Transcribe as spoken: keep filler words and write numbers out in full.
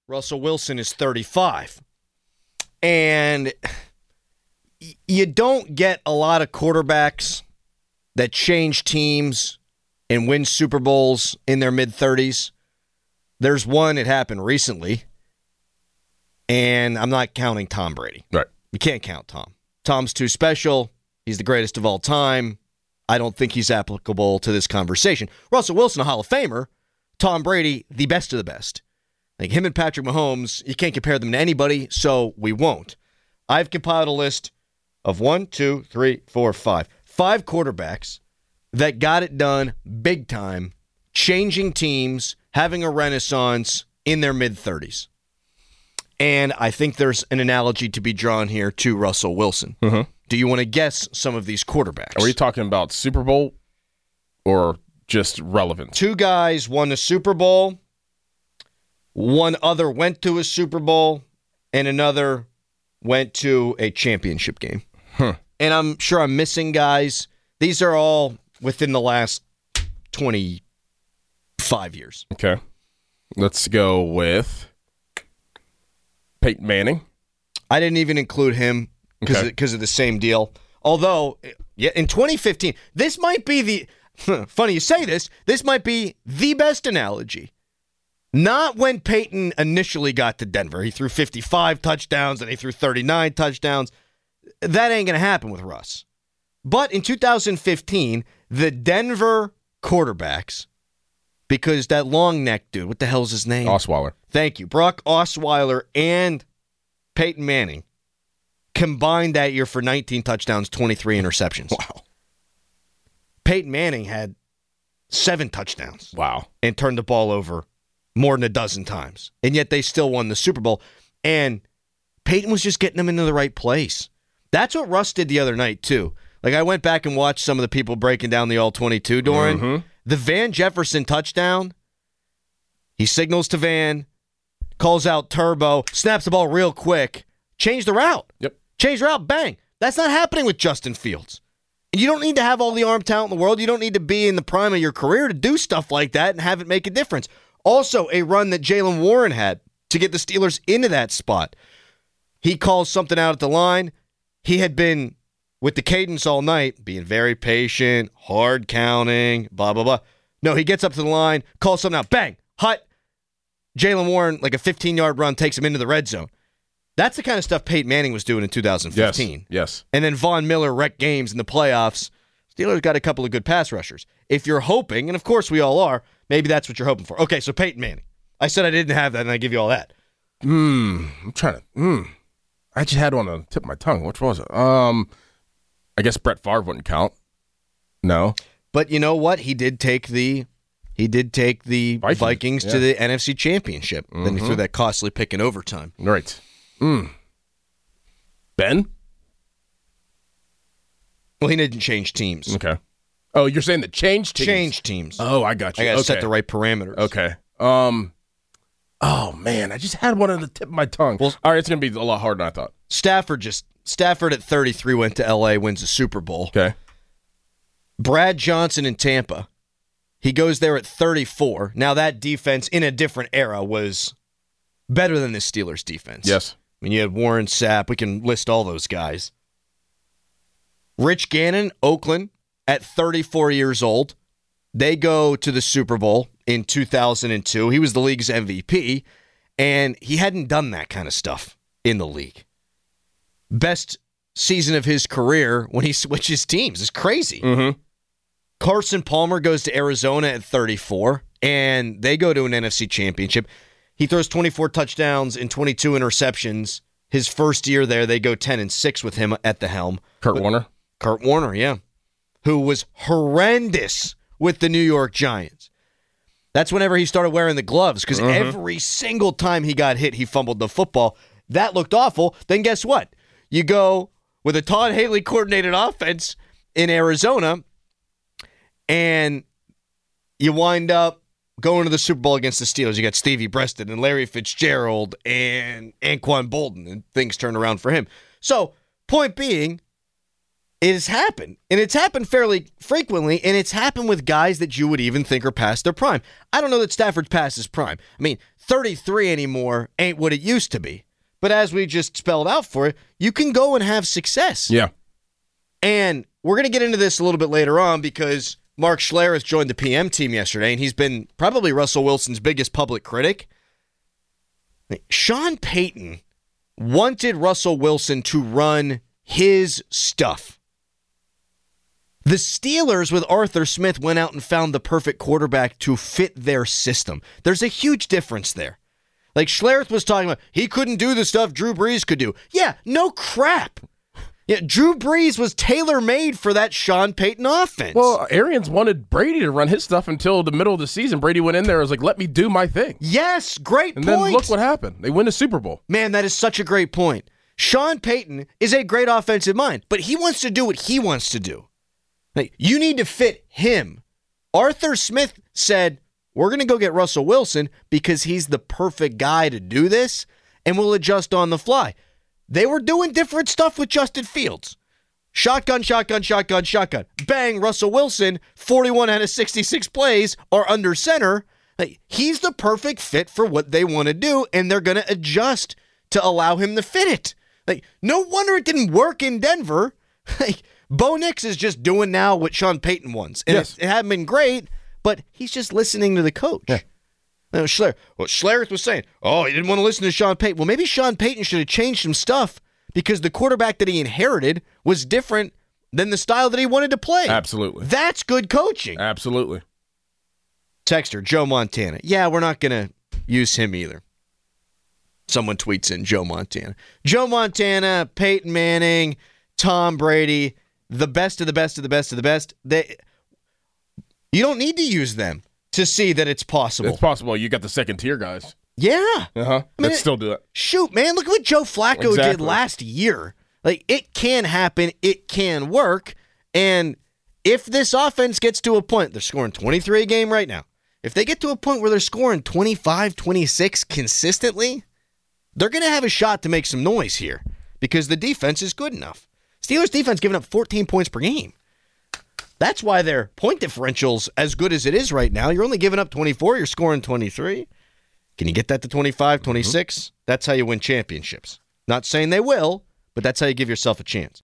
Russell Wilson is thirty-five. And you don't get a lot of quarterbacks that change teams and win Super Bowls in their mid-thirties. There's one, it happened recently, and I'm not counting Tom Brady. Right. You can't count Tom. Tom's too special. He's the greatest of all time. I don't think he's applicable to this conversation. Russell Wilson, a Hall of Famer. Tom Brady, the best of the best. Like him and Patrick Mahomes, you can't compare them to anybody, so we won't. I've compiled a list of one, two, three, four, five. Five quarterbacks that got it done big time, changing teams, having a renaissance in their mid-thirties. And I think there's an analogy to be drawn here to Russell Wilson. Mm-hmm. Do you want to guess some of these quarterbacks? Are we talking about Super Bowl or just relevant? Two guys won a Super Bowl. One other went to a Super Bowl, and another went to a championship game. Huh. And I'm sure I'm missing guys. These are all within the last twenty-five years. Okay. Let's go with Peyton Manning. I didn't even include him because Okay. because of the same deal. Although, yeah, in twenty fifteen, this might be the, funny you say this, this might be the best analogy. Not when Peyton initially got to Denver. He threw fifty-five touchdowns and he threw thirty-nine touchdowns. That ain't going to happen with Russ. But in two thousand fifteen, the Denver quarterbacks, because that long neck dude, what the hell's his name? Osweiler. Thank you. Brock Osweiler and Peyton Manning combined that year for nineteen touchdowns, twenty-three interceptions. Wow. Peyton Manning had seven touchdowns. Wow. And turned the ball over more than a dozen times. And yet they still won the Super Bowl. And Peyton was just getting them into the right place. That's what Russ did the other night, too. Like, I went back and watched some of the people breaking down the all twenty-two, Doran. Mm-hmm. The Van Jefferson touchdown, he signals to Van, calls out Turbo, snaps the ball real quick, change the route. Yep. Change the route, bang. That's not happening with Justin Fields. And you don't need to have all the arm talent in the world. You don't need to be in the prime of your career to do stuff like that and have it make a difference. Also, a run that Jaylen Warren had to get the Steelers into that spot. He calls something out at the line. He had been with the cadence all night, being very patient, hard counting, blah, blah, blah. No, he gets up to the line, calls something out, bang, hut. Jaylen Warren, like a fifteen-yard run, takes him into the red zone. That's the kind of stuff Peyton Manning was doing in two thousand fifteen. Yes. yes. And then Von Miller wrecked games in the playoffs. Steelers got a couple of good pass rushers. If you're hoping, and of course we all are, maybe that's what you're hoping for. Okay, so Peyton Manning. I said I didn't have that, and I give you all that. Hmm. I'm trying to. Hmm. I just had one on the tip of my tongue. Which was it? Um, I guess Brett Favre wouldn't count. No. But you know what? He did take the he did take the Vikings, Vikings yeah. to the N F C Championship. Mm-hmm. Then he Mhm. threw that costly pick in overtime. Right. Hmm. Ben? Well, he didn't change teams. Okay. Oh, you're saying the change teams? Change teams. Oh, I got you. I got to okay. set the right parameters. Okay. Um. Oh man, I just had one on the tip of my tongue. Well, all right, it's gonna be a lot harder than I thought. Stafford just Stafford at thirty-three went to L A, wins the Super Bowl. Okay. Brad Johnson in Tampa. He goes there at thirty-four. Now that defense in a different era was better than the Steelers defense. Yes. I mean, you had Warren Sapp. We can list all those guys. Rich Gannon, Oakland, at thirty-four years old. They go to the Super Bowl in two thousand two. He was the league's M V P, and he hadn't done that kind of stuff in the league. Best season of his career when he switches teams. It's crazy. Mm-hmm. Carson Palmer goes to Arizona at thirty-four, and they go to an N F C championship. He throws twenty-four touchdowns and twenty-two interceptions. His first year there, they go ten and six with him at the helm. Kurt But, Warner. Kurt Warner, yeah, who was horrendous with the New York Giants. That's whenever he started wearing the gloves, because Mhm. every single time he got hit, he fumbled the football. That looked awful. Then guess what? You go with a Todd Haley coordinated offense in Arizona, and you wind up going to the Super Bowl against the Steelers. You got Stevie Preston and Larry Fitzgerald and Anquan Bolden, and things turned around for him. So, point being, It has happened, and it's happened fairly frequently, and it's happened with guys that you would even think are past their prime. I don't know that Stafford's past his prime. I mean, thirty-three anymore ain't what it used to be. But as we just spelled out for you, you can go and have success. Yeah. And we're going to get into this a little bit later on because Mark Schlereth joined the P M team yesterday, and he's been probably Russell Wilson's biggest public critic. Sean Payton wanted Russell Wilson to run his stuff. The Steelers with Arthur Smith went out and found the perfect quarterback to fit their system. There's a huge difference there. Like Schlereth was talking about, he couldn't do the stuff Drew Brees could do. Yeah, no crap. Yeah, Drew Brees was tailor-made for that Sean Payton offense. Well, Arians wanted Brady to run his stuff until the middle of the season. Brady went in there and was like, let me do my thing. Yes, great and point. And then look what happened. They win the Super Bowl. Man, that is such a great point. Sean Payton is a great offensive mind, but he wants to do what he wants to do. Like, you need to fit him. Arthur Smith said, we're going to go get Russell Wilson because he's the perfect guy to do this, and we'll adjust on the fly. They were doing different stuff with Justin Fields. Shotgun, shotgun, shotgun, shotgun. Bang, Russell Wilson, forty-one out of sixty-six plays are under center. Like, he's the perfect fit for what they want to do, and they're going to adjust to allow him to fit it. Like, no wonder it didn't work in Denver. Like, Bo Nix is just doing now what Sean Payton wants. And yes. it, it hadn't been great, but he's just listening to the coach. Yeah. Now, Schler, well, Schlereth was saying, oh, he didn't want to listen to Sean Payton. Well, maybe Sean Payton should have changed some stuff because the quarterback that he inherited was different than the style that he wanted to play. Absolutely. That's good coaching. Absolutely. Texter, Joe Montana. Yeah, we're not going to use him either. Someone tweets in Joe Montana. Joe Montana, Peyton Manning, Tom Brady, the best of the best of the best of the best. They, you don't need to use them to see that it's possible. It's possible. You got the second tier guys. Yeah. Uh-huh. I mean, Let's still do it. Shoot, man. Look at what Joe Flacco exactly. did last year. Like, it can happen. It can work. And if this offense gets to a point, they're scoring twenty-three a game right now. If they get to a point where they're scoring twenty-five, twenty-six consistently, they're going to have a shot to make some noise here because the defense is good enough. Steelers defense giving up fourteen points per game. That's why their point differential's as good as it is right now. You're only giving up twenty-four. You're scoring twenty-three. Can you get that to twenty-five, twenty-six? Mm-hmm. That's how you win championships. Not saying they will, but that's how you give yourself a chance.